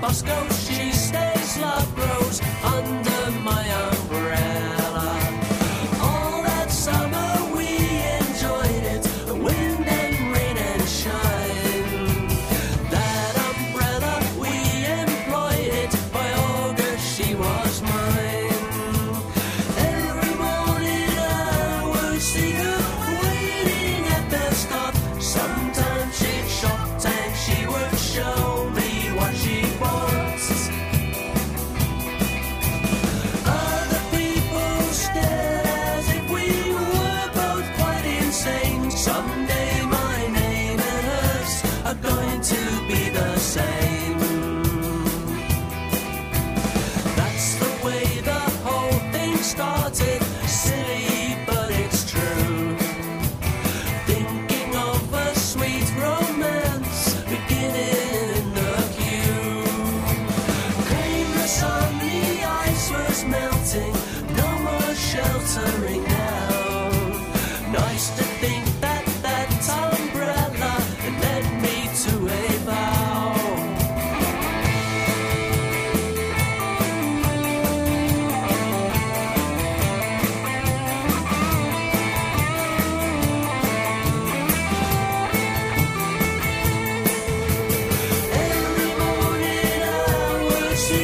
Bosco, she stays, love grows under my umbrella. All that summer we enjoyed it, the wind and rain and shine. That umbrella we employed it, by August she was mine. Every morning I would see her waiting at the stop. Sometimes she'd shop and she would show me what she wants. Other people stared as if we were both quite insane. Someday my name and hers are going to be the same. That's the way the whole thing started. Silly, but it's true. Thinking of a sweet romance beginning in the queue. Came the sun, the ice was melting, no more sheltering now. Nice to think that that umbrella had led me to a vow. Every morning I would see